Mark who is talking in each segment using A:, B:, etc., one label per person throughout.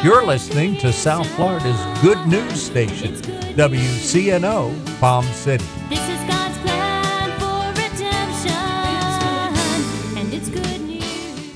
A: You're listening to South Florida's good news station, WCNO Palm City.
B: This is God's plan for redemption, and it's good news.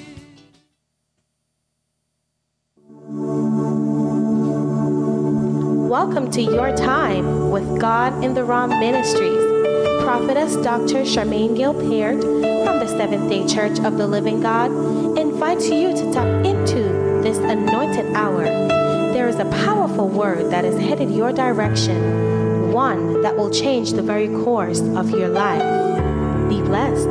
C: Welcome to Your Time with God in the Raw Ministries. Prophetess Dr. Charmaine Gilpert from the Seventh-day Church of the Living God invites you to tap into this anointed hour. There is a powerful word that is headed your direction, one that will change the very course of your life. Be blessed.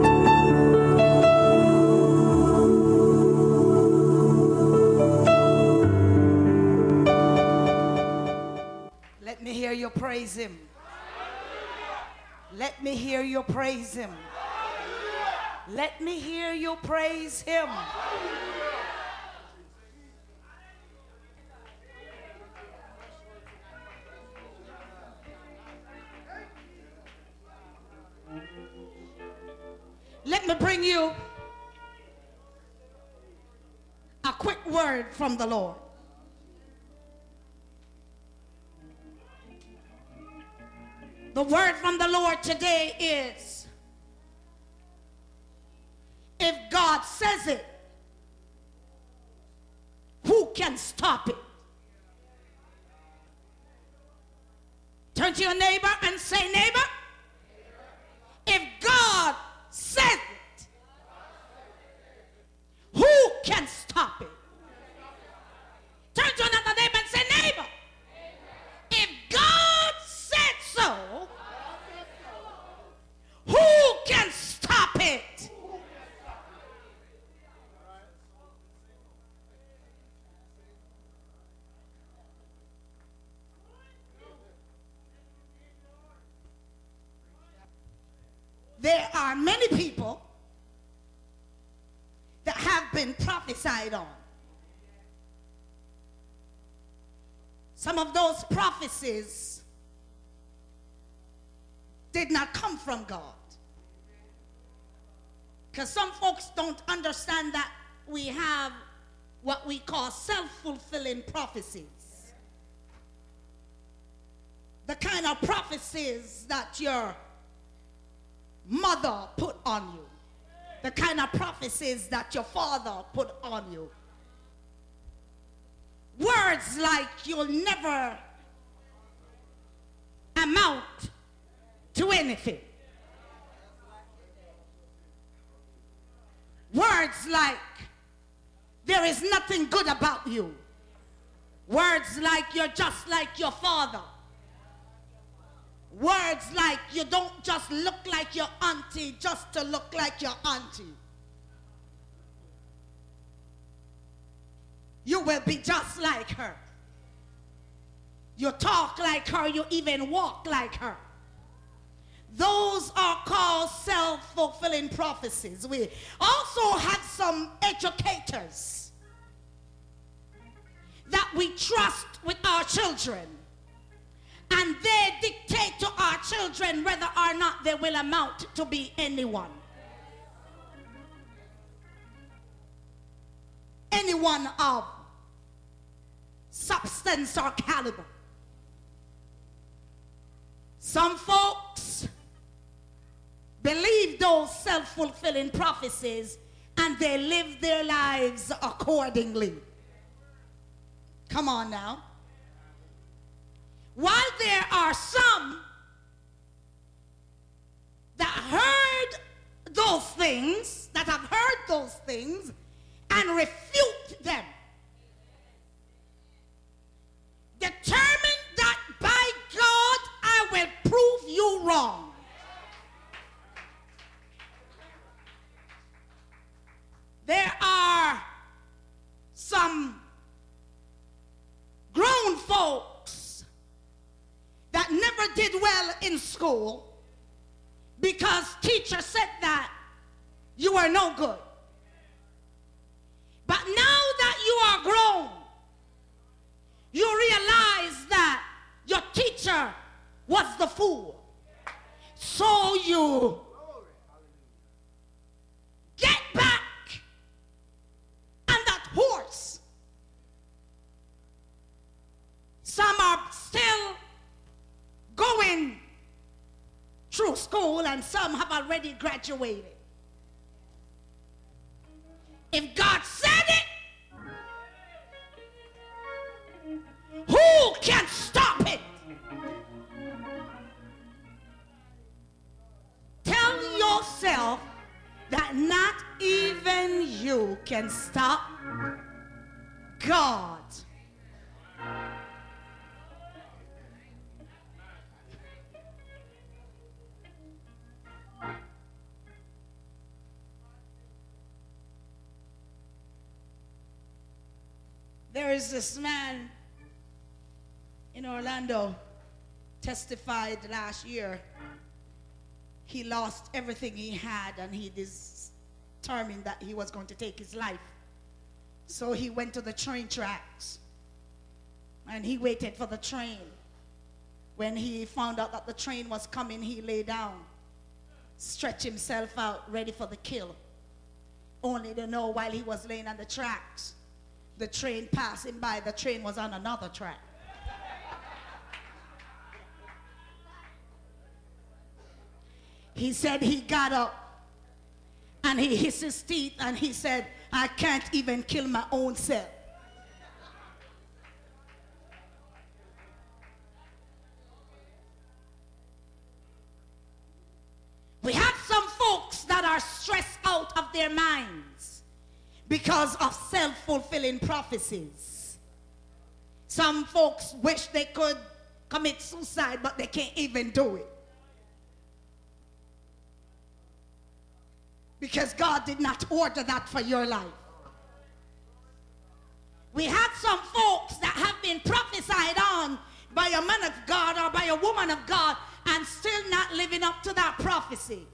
D: Let me hear you praise him. Let me hear you praise him. Let me hear you praise him. Let me bring you a quick word from the Lord. The word from the Lord today is, if God says it, who can stop it? Turn to your neighbor and say, neighbor, if God says it, who can stop it? Turn to another neighbor and say, neighbor, if God said so, who can stop it? There are many people that have been prophesied on. Some of those prophecies did not come from God. Because some folks don't understand that we have what we call self-fulfilling prophecies. The kind of prophecies that your mother put on you. The kind of prophecies that your father put on you. Words like you'll never amount to anything. Words like there is nothing good about you. Words like you're just like your father. Words like you don't just look like your auntie just to look like your auntie. You will be just like her. You talk like her, you even walk like her. Those are called self-fulfilling prophecies. We also have some educators that we trust with our children. And they dictate to our children whether or not they will amount to be anyone. Anyone of substance or caliber. Some folks believe those self-fulfilling prophecies and they live their lives accordingly. Come on now. While there are some that heard those things, that have heard those things and refute them, determined that by God I will prove you wrong. There are some grown folks that never did well in school because teacher said that you are no good. But now that you are grown, you realize that your teacher was the fool. So you get back on that horse school and some have already graduated. If God said it, who can stop it? Tell yourself that not even you can stop God. There is this man in Orlando testified last year. He lost everything he had and he determined that he was going to take his life. So he went to the train tracks and he waited for the train. When he found out that the train was coming, he lay down, stretched himself out, ready for the kill. Only to know while he was laying on the tracks, the train passed him by. The train was on another track. He said he got up and he hissed his teeth and he said, I can't even kill my own self. We have some folks that are stressed out of their minds because of self-fulfilling prophecies. Some folks wish they could commit suicide, but they can't even do it. Because God did not order that for your life. We have some folks that have been prophesied on by a man of God or by a woman of God and still not living up to that prophecy.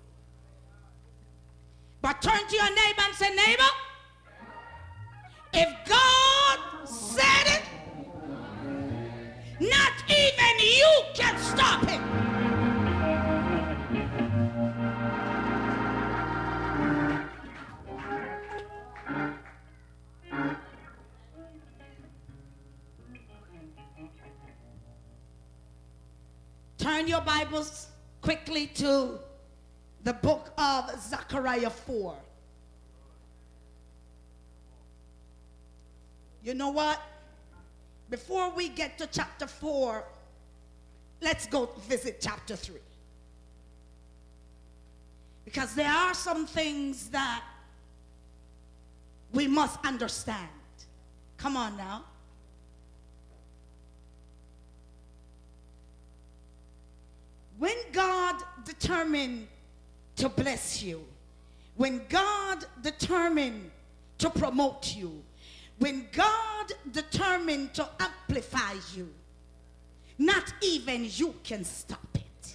D: But turn to your neighbor and say, neighbor, if God said it, not even you can stop it. Turn your Bibles quickly to the book of Zechariah 4. You know what? Before we get to chapter 4, let's go visit chapter 3. Because there are some things that we must understand. Come on now. When God determined to bless you, when God determined to promote you, when God determined to amplify you, not even you can stop it.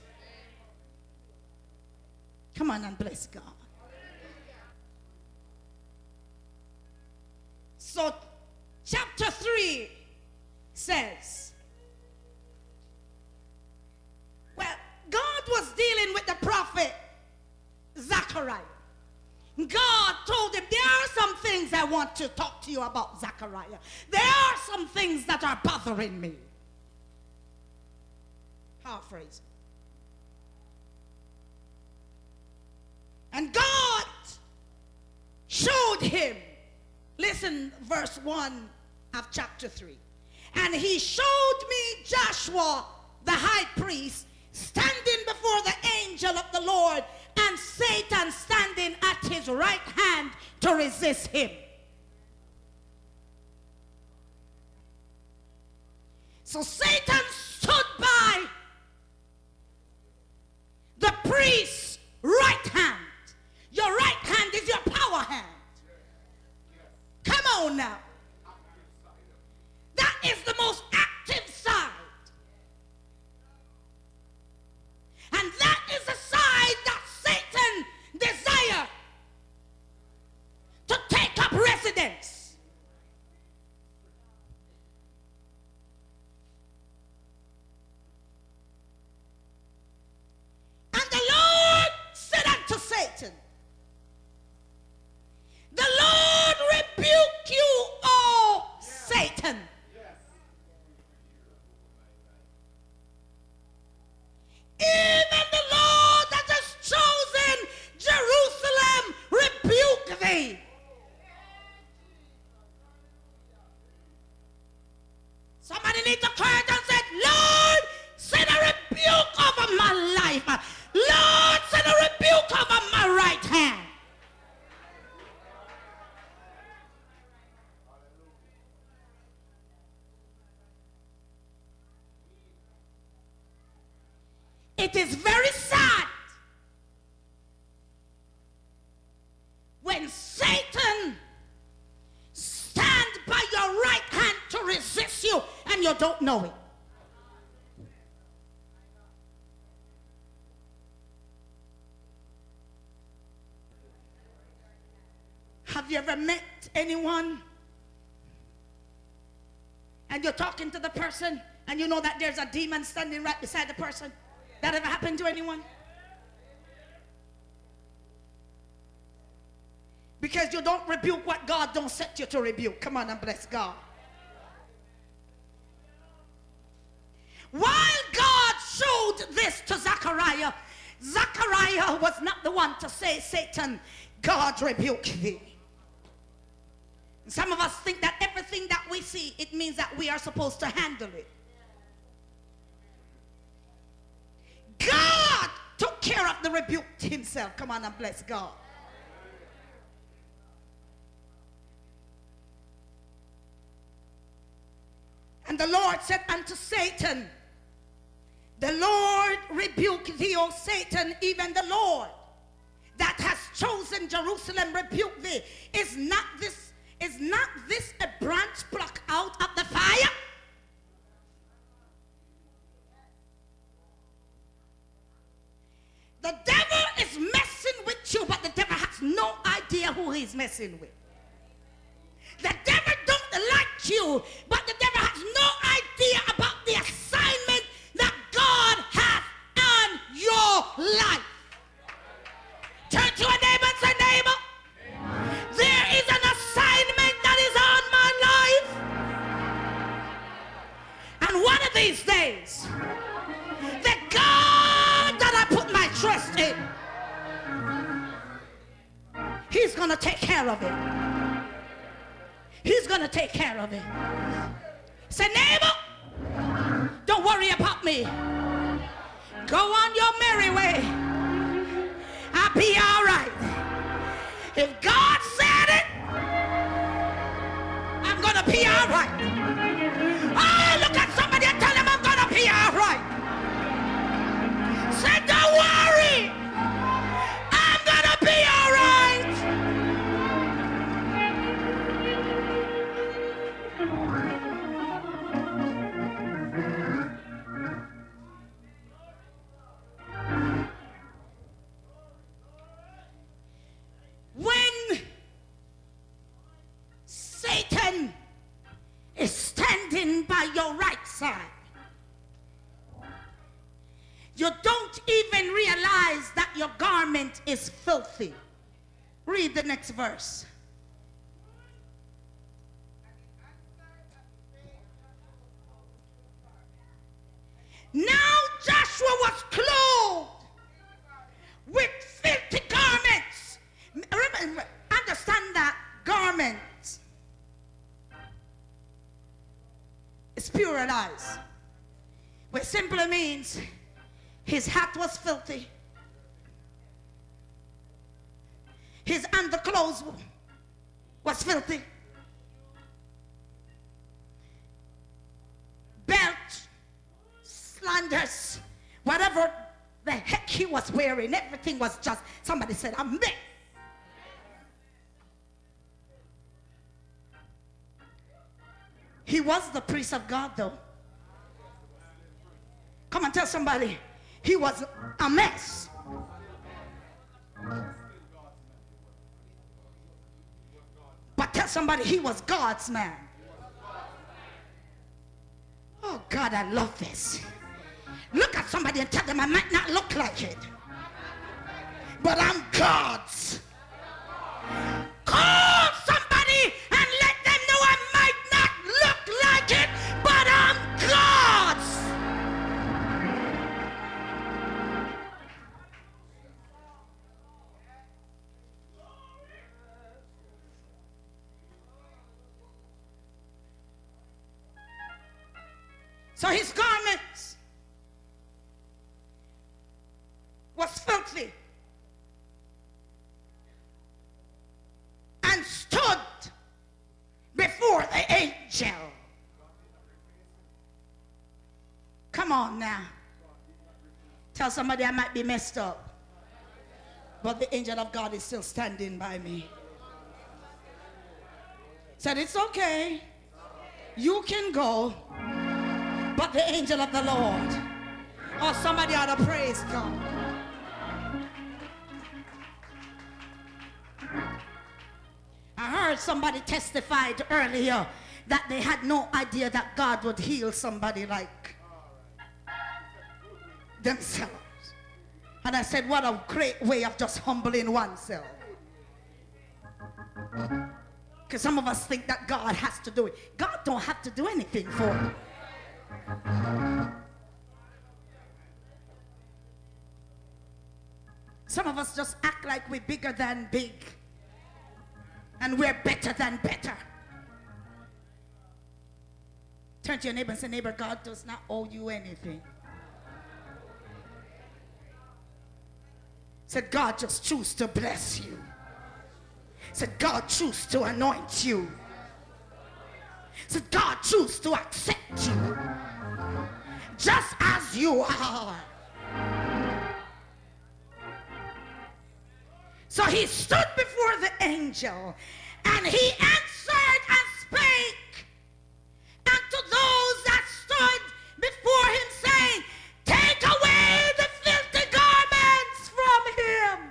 D: Come on and bless God. So chapter 3 says, well, God was dealing with the prophet Zechariah. God told him, there are some things I want to talk to you about, Zechariah. There are some things that are bothering me. Paraphrase. And God showed him, listen, verse 1 of chapter 3. And he showed me Joshua, the high priest, standing before the angel of the Lord, and Satan standing at his right hand to resist him. So Satan stood by the priest's right hand. Your right hand is your power hand. Come on now. That is the most active side. And that is the side that Satan desires to take up residence. And the Lord said unto Satan, the Lord rebuke you, O Satan. Even the Lord that has It is very sad when Satan stands by your right hand to resist you and you don't know it. Have you ever met anyone and you're talking to the person and you know that there's a demon standing right beside the person? That ever happened to anyone? Because you don't rebuke what God don't set you to rebuke. Come on and bless God. While God showed this to Zechariah, Zechariah was not the one to say, Satan, God rebuke thee. Some of us think that everything that we see, it means that we are supposed to handle it. God took care of the rebuke himself. Come on and bless God. And the Lord said unto Satan, the Lord rebuke thee, O Satan, even the Lord that has chosen Jerusalem rebuke thee. Is not this a branch plucked out of the fire? The devil is messing with you, but the devil has no idea who he's messing with. The devil don't like you, but the devil has no idea about the assignment that God has on your life. Turn to a neighbor and say, neighbor, there is an assignment that is on my life. And one of these days, the God that I put my trust in, he's going to take care of it. He's going to take care of it. Say, neighbor, don't worry about me. Go on your merry way. I'll be all right. If God said it, I'm going to be all right. Oh, look at somebody and tell them I'm going to be all right. Say, don't worry. I'm going to be all right. When Satan is standing by your right side, you don't even realize that your garment is filthy. Read the next verse. Now Joshua was clothed with filthy garments. Remember, understand that garments is pluralized, which simply means his hat was filthy, his underclothes was filthy, belt, slanders, whatever the heck he was wearing, everything was just, somebody said, a mess. He was the priest of God, though. Come and tell somebody, he was a mess. But tell somebody, he was God's man. Oh, God, I love this. Look at somebody and tell them, I might not look like it, but I'm God's. Call somebody and let them know I might not look like it, but I'm God's. So his garments was filthy and stood before the angel. Come on now. Tell somebody I might be messed up, but the angel of God is still standing by me. Said, it's okay. You can go, but the angel of the Lord. Oh, somebody ought to praise God. I heard somebody testified earlier that they had no idea that God would heal somebody like themselves. And I said, what a great way of just humbling oneself. Because some of us think that God has to do it. God don't have to do anything for you. Some of us just act like we're bigger than big. And we're better than better. Turn to your neighbor and say, neighbor, God does not owe you anything. Said, God just choose to bless you. Said, God choose to anoint you. Said, God choose to accept you just as you are. So he stood before the angel, and he answered and spake unto those that stood before him, saying, take away the filthy garments from him.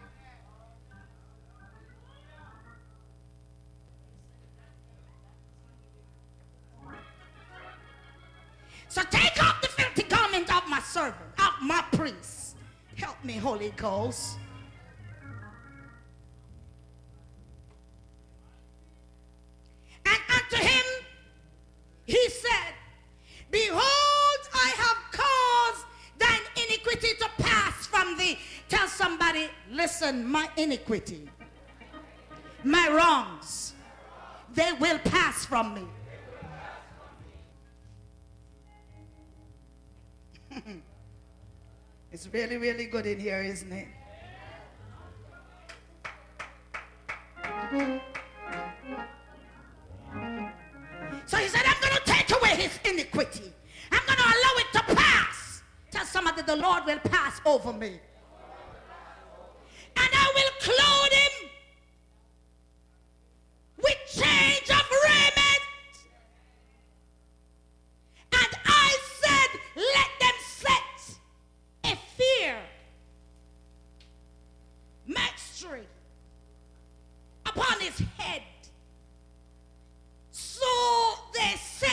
D: So take off the filthy garment of my servant, of my priest. Help me, Holy Ghost. And unto him he said, behold, I have caused thine iniquity to pass from thee. Tell somebody, listen, my iniquity, my wrongs, they will pass from me. It's really, really good in here, isn't it? So he said, I'm going to take away his iniquity. I'm going to allow it to pass. Tell somebody, the Lord will pass over me. And I will clothe him with change of raiment. And I said, let them set a fear, mystery upon his head. So they set.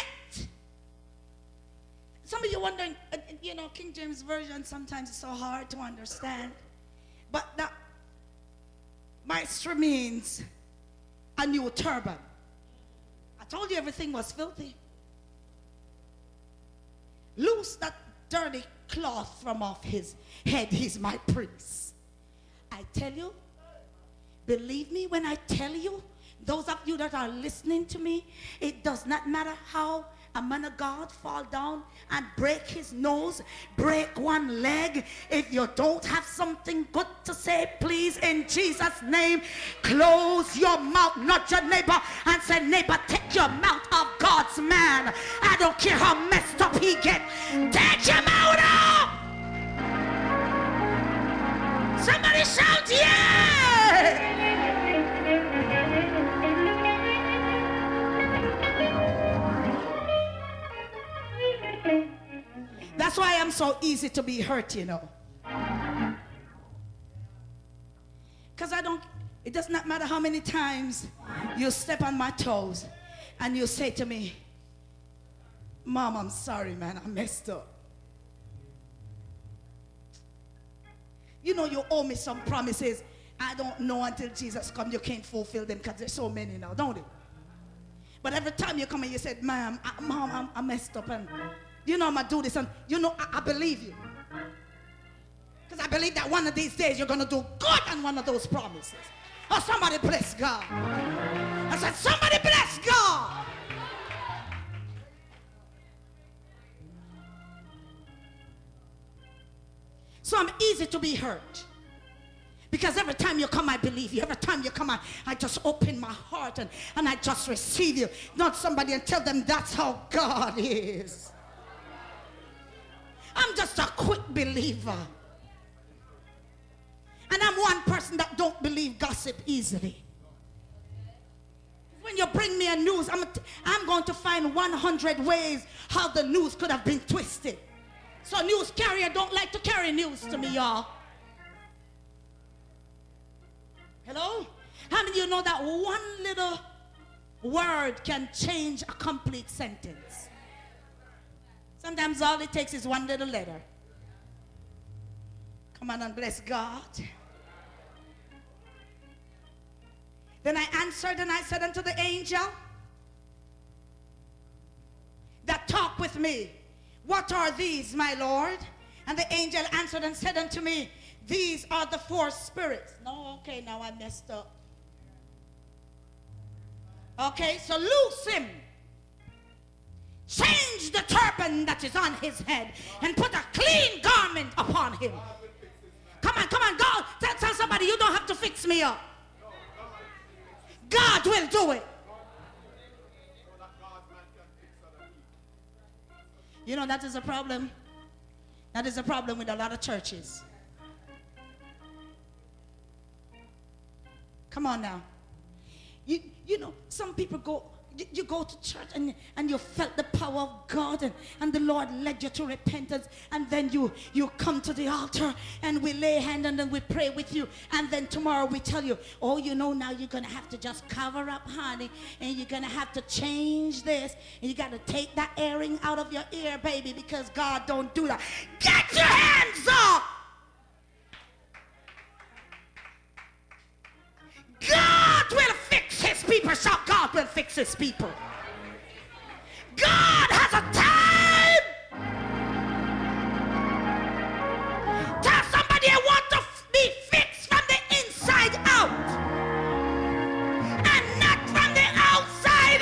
D: Some of you wondering, you know, King James Version sometimes it's so hard to understand. But that maestro means a new turban. I told you everything was filthy. Loose that dirty cloth from off his head. He's my priest. I tell you, believe me when I tell you, those of you that are listening to me, it does not matter how a man of God fall down and break his nose, break one leg. If you don't have something good to say, please, in Jesus' name, close your mouth, not your neighbor, and say, neighbor, take your mouth off God's man. I don't care how messed up he get. Take your mouth off. Somebody shout, yeah! That's why I'm so easy to be hurt, you know. Because it does not matter how many times you step on my toes and you say to me, Mom, I'm sorry, man, I messed up. You know you owe me some promises. I don't know until Jesus comes, you can't fulfill them because there's so many now, don't it? But every time you come and you said, Mom, I messed up, and you know I'm going to do this, and you know I believe you. Because I believe that one of these days you're going to do good on one of those promises. Oh, somebody bless God. I said, somebody bless God. So I'm easy to be hurt. Because every time you come, I believe you. Every time you come, I just open my heart and I just receive you. Not somebody and tell them that's how God is. I'm just a quick believer. And I'm one person that don't believe gossip easily. When you bring me a news, I'm going to find 100 ways how the news could have been twisted. So news carrier don't like to carry news to me, y'all. Hello? How many of you know that one little word can change a complete sentence? Sometimes all it takes is one little letter. Come on and bless God. Then I answered and I said unto the angel that talked with me, what are these, my Lord? And the angel answered and said unto me, these are the 4 spirits. No, okay, now I messed up. Okay, so loose him. Change the turban that is on his head and put a clean garment upon him. Come on, God. Tell somebody, you don't have to fix me up. God will do it. You know, that is a problem. That is a problem with a lot of churches. Come on now. You know, some people go, you go to church and you felt the power of God and the Lord led you to repentance, and then you come to the altar and we lay hand and then we pray with you, and then tomorrow we tell you, oh, you know, now you're gonna have to just cover up, honey, and you're gonna have to change this, and you gotta take that earring out of your ear, baby, because God don't do that. Get your hands up! God will fix his people. Shout, God will fix his people. God has a time. Tell somebody I want to be fixed from the inside out and not from the outside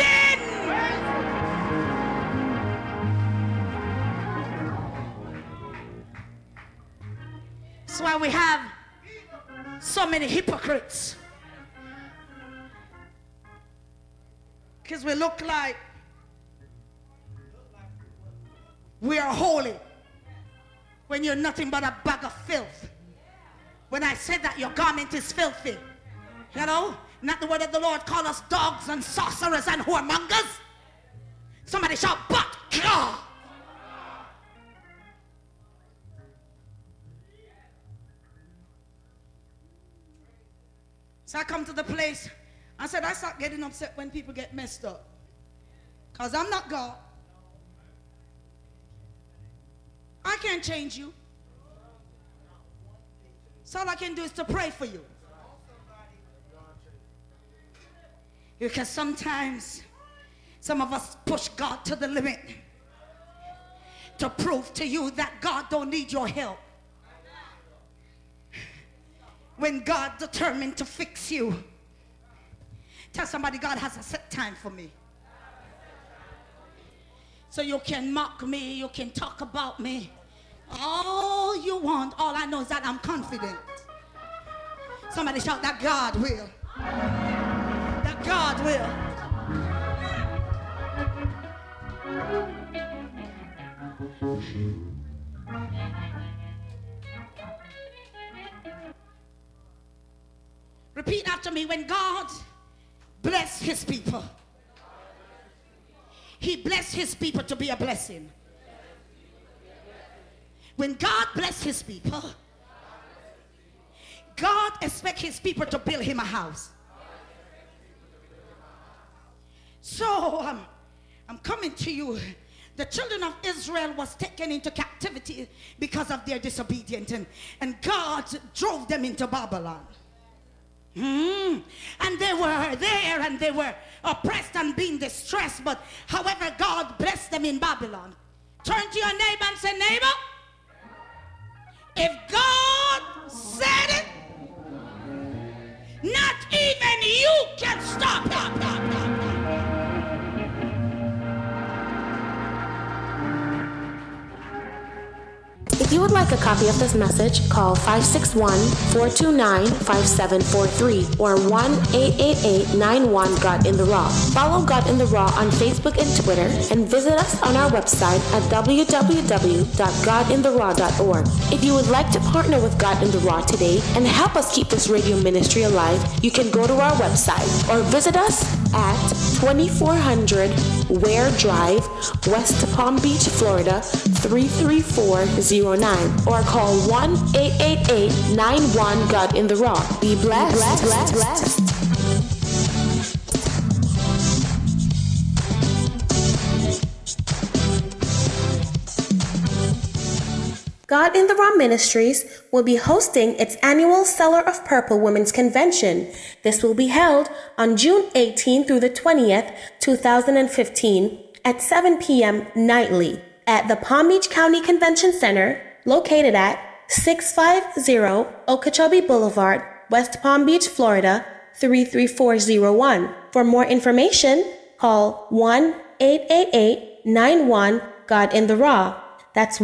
D: in. That's why we have so many hypocrites. Because we look like we are holy when you're nothing but a bag of filth. When I said that your garment is filthy, you know, not the word of the Lord call us dogs and sorcerers and whoremongers. Somebody shout, but God. So I come to the place. I said, I start getting upset when people get messed up. Because I'm not God. I can't change you. So all I can do is to pray for you. Because sometimes some of us push God to the limit to prove to you that God don't need your help. When God determined to fix you, tell somebody, God has a set time for me. So you can mock me, you can talk about me all you want. All I know is that I'm confident. Somebody shout that God will. That God will. Repeat after me. When God bless his people, he blessed his people to be a blessing. When God bless his people, God expects his people to build him a house. So I'm coming to you. The children of Israel was taken into captivity because of their disobedience, and God drove them into Babylon. And they were there and they were oppressed and being distressed, but however God blessed them in Babylon. Turn to your neighbor and say, neighbor, if God said it, not even you can stop it.
C: If you would like a copy of this message, call 561-429-5743 or 1-888-91-GOD in the Raw. Follow God in the Raw on Facebook and Twitter, and visit us on our website at www.godintheraw.org. If you would like to partner with God in the Raw today and help us keep this radio ministry alive, you can go to our website or visit us at 2400 Ware Drive, West Palm Beach, Florida 33409, or call 1-888-91-GOD in the Raw. Be blessed. God in the Raw Ministries will be hosting its annual Seller of Purple Women's Convention. This will be held on June 18 through the 20th, 2015 at 7 p.m. nightly at the Palm Beach County Convention Center, located at 650 Okeechobee Boulevard, West Palm Beach, Florida 33401. For more information, call 1-888-91-GOD in the Raw. That's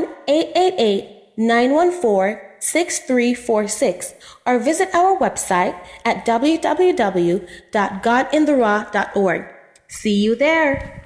C: 1-888-914-6346, or visit our website at www.godintheraw.org. See you there.